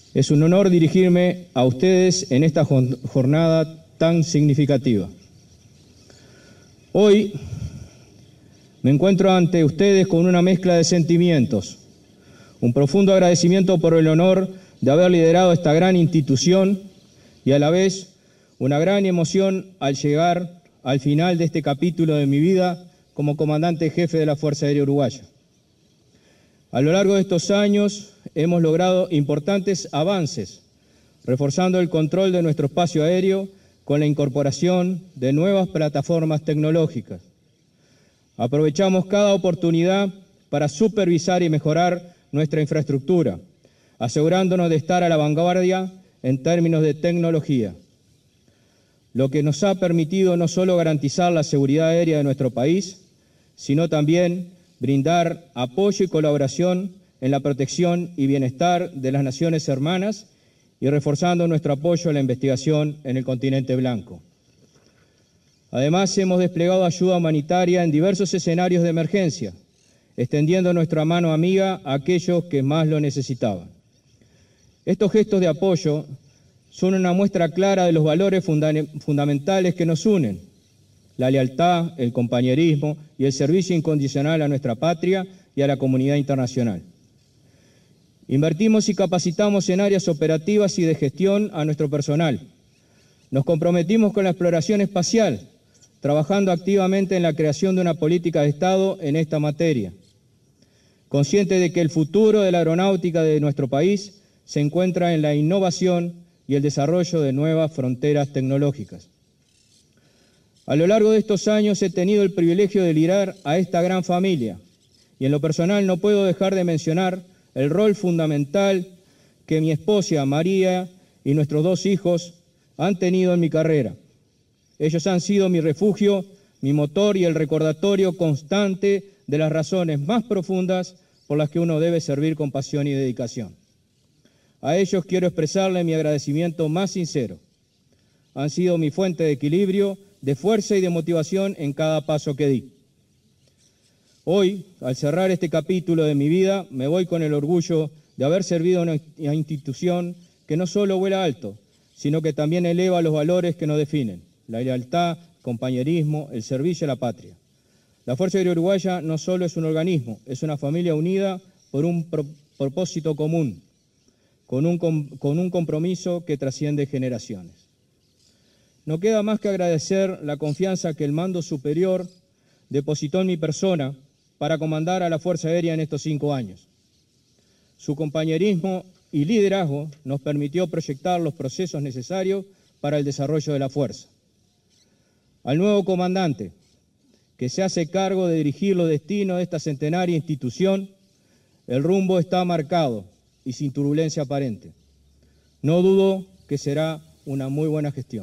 Es un honor dirigirme a ustedes en esta jornada tan significativa. Hoy me encuentro ante ustedes con una mezcla de sentimientos, un profundo agradecimiento por el honor de haber liderado esta gran institución y a la vez una gran emoción al llegar al final de este capítulo de mi vida como comandante jefe de la Fuerza Aérea Uruguaya. A lo largo de estos años hemos logrado importantes avances, reforzando el control de nuestro espacio aéreo con la incorporación de nuevas plataformas tecnológicas. Aprovechamos cada oportunidad para supervisar y mejorar nuestra infraestructura, asegurándonos de estar a la vanguardia en términos de tecnología, lo que nos ha permitido no solo garantizar la seguridad aérea de nuestro país, sino también brindar apoyo y colaboración en la protección y bienestar de las naciones hermanas y reforzando nuestro apoyo a la investigación en el continente blanco. Además, hemos desplegado ayuda humanitaria en diversos escenarios de emergencia, extendiendo nuestra mano amiga a aquellos que más lo necesitaban. Estos gestos de apoyo son una muestra clara de los valores fundamentales que nos unen: la lealtad, el compañerismo y el servicio incondicional a nuestra patria y a la comunidad internacional. Invertimos y capacitamos en áreas operativas y de gestión a nuestro personal. Nos comprometimos con la exploración espacial, trabajando activamente en la creación de una política de Estado en esta materia, consciente de que el futuro de la aeronáutica de nuestro país se encuentra en la innovación y el desarrollo de nuevas fronteras tecnológicas. A lo largo de estos años he tenido el privilegio de liderar a esta gran familia y en lo personal no puedo dejar de mencionar el rol fundamental que mi esposa María y nuestros 2 hijos han tenido en mi carrera. Ellos han sido mi refugio, mi motor y el recordatorio constante de las razones más profundas por las que uno debe servir con pasión y dedicación. A ellos quiero expresarles mi agradecimiento más sincero. Han sido mi fuente de equilibrio, de fuerza y de motivación en cada paso que di. Hoy, al cerrar este capítulo de mi vida, me voy con el orgullo de haber servido a una institución que no solo vuela alto, sino que también eleva los valores que nos definen: la lealtad, el compañerismo, el servicio a la patria. La Fuerza Aérea Uruguaya no solo es un organismo, es una familia unida por un propósito común, con un compromiso que trasciende generaciones. No queda más que agradecer la confianza que el mando superior depositó en mi persona para comandar a la Fuerza Aérea en estos 5 años. Su compañerismo y liderazgo nos permitió proyectar los procesos necesarios para el desarrollo de la Fuerza. Al nuevo comandante, que se hace cargo de dirigir los destinos de esta centenaria institución, el rumbo está marcado y sin turbulencia aparente. No dudo que será una muy buena gestión.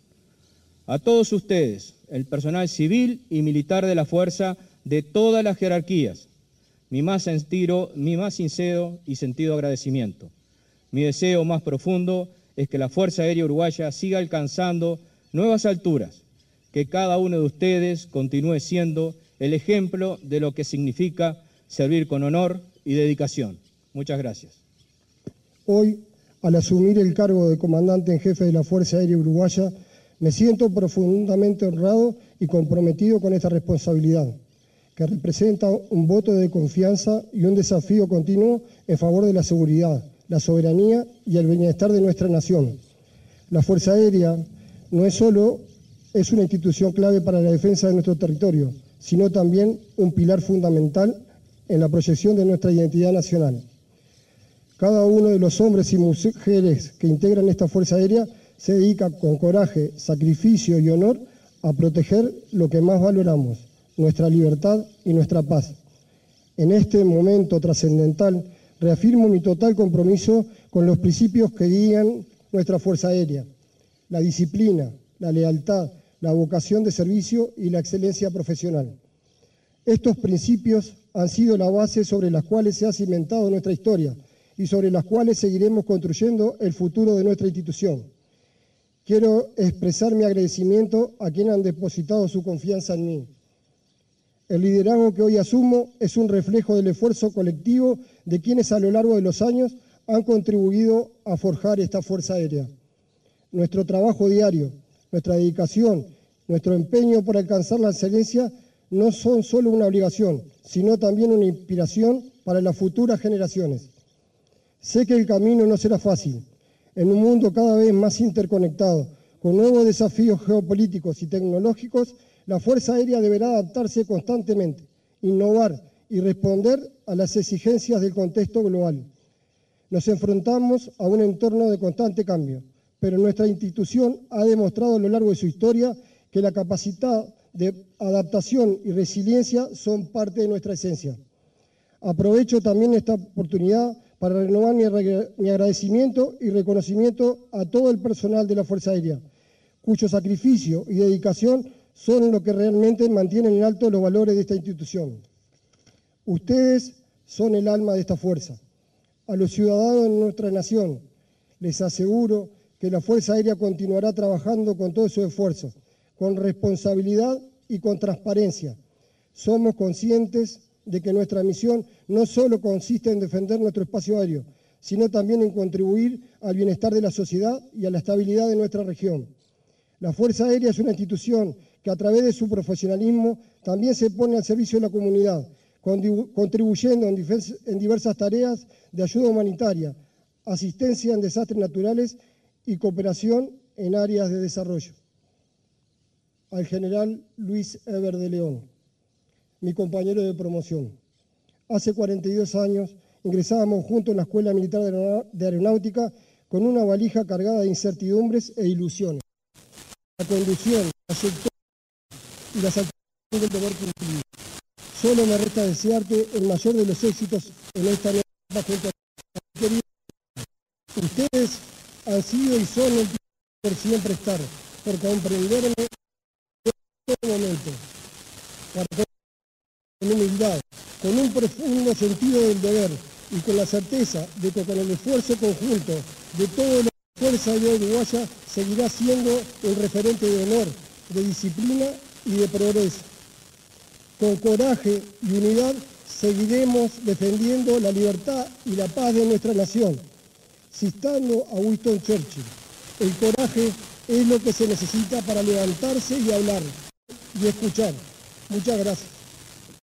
A todos ustedes, el personal civil y militar de la Fuerza de todas las jerarquías, mi más sincero y sentido agradecimiento. Mi deseo más profundo es que la Fuerza Aérea Uruguaya siga alcanzando nuevas alturas, que cada uno de ustedes continúe siendo el ejemplo de lo que significa servir con honor y dedicación. Muchas gracias. Hoy, al asumir el cargo de comandante en jefe de la Fuerza Aérea Uruguaya, me siento profundamente honrado y comprometido con esta responsabilidad, que representa un voto de confianza y un desafío continuo en favor de la seguridad, la soberanía y el bienestar de nuestra nación. La Fuerza Aérea no es solo una institución clave para la defensa de nuestro territorio, sino también un pilar fundamental en la proyección de nuestra identidad nacional. Cada uno de los hombres y mujeres que integran esta Fuerza Aérea se dedica con coraje, sacrificio y honor a proteger lo que más valoramos: nuestra libertad y nuestra paz. En este momento trascendental, reafirmo mi total compromiso con los principios que guían nuestra Fuerza Aérea: la disciplina, la lealtad, la vocación de servicio y la excelencia profesional. Estos principios han sido la base sobre las cuales se ha cimentado nuestra historia y sobre las cuales seguiremos construyendo el futuro de nuestra institución. Quiero expresar mi agradecimiento a quienes han depositado su confianza en mí. El liderazgo que hoy asumo es un reflejo del esfuerzo colectivo de quienes a lo largo de los años han contribuido a forjar esta Fuerza Aérea. Nuestro trabajo diario, nuestra dedicación, nuestro empeño por alcanzar la excelencia no son solo una obligación, sino también una inspiración para las futuras generaciones. Sé que el camino no será fácil. En un mundo cada vez más interconectado, con nuevos desafíos geopolíticos y tecnológicos, la Fuerza Aérea deberá adaptarse constantemente, innovar y responder a las exigencias del contexto global. Nos enfrentamos a un entorno de constante cambio, pero nuestra institución ha demostrado a lo largo de su historia que la capacidad de adaptación y resiliencia son parte de nuestra esencia. Aprovecho también esta oportunidad para renovar mi agradecimiento y reconocimiento a todo el personal de la Fuerza Aérea, cuyo sacrificio y dedicación son lo que realmente mantienen en alto los valores de esta institución. Ustedes son el alma de esta fuerza. A los ciudadanos de nuestra nación les aseguro que la Fuerza Aérea continuará trabajando con todo su esfuerzo, con responsabilidad y con transparencia. Somos conscientes de que nuestra misión no solo consiste en defender nuestro espacio aéreo, sino también en contribuir al bienestar de la sociedad y a la estabilidad de nuestra región. La Fuerza Aérea es una institución que a través de su profesionalismo también se pone al servicio de la comunidad, contribuyendo en diversas tareas de ayuda humanitaria, asistencia en desastres naturales y cooperación en áreas de desarrollo. Al general Luis Eber de León, mi compañero de promoción. Hace 42 años ingresábamos juntos en la Escuela Militar de Aeronáutica con una valija cargada de incertidumbres e ilusiones. La conducción, la trayectoria y la satisfacción del deber cumplido. Solo me resta desearte el mayor de los éxitos en esta nueva etapa junto a ti, querido. Ustedes han sido y son el por siempre estar, por comprenderme en todo momento, con humildad, con un profundo sentido del deber y con la certeza de que con el esfuerzo conjunto de toda la Fuerza Aérea Uruguaya seguirá siendo un referente de honor, de disciplina y de progreso. Con coraje y unidad seguiremos defendiendo la libertad y la paz de nuestra nación. Citando a Winston Churchill, el coraje es lo que se necesita para levantarse y hablar y escuchar. Muchas gracias.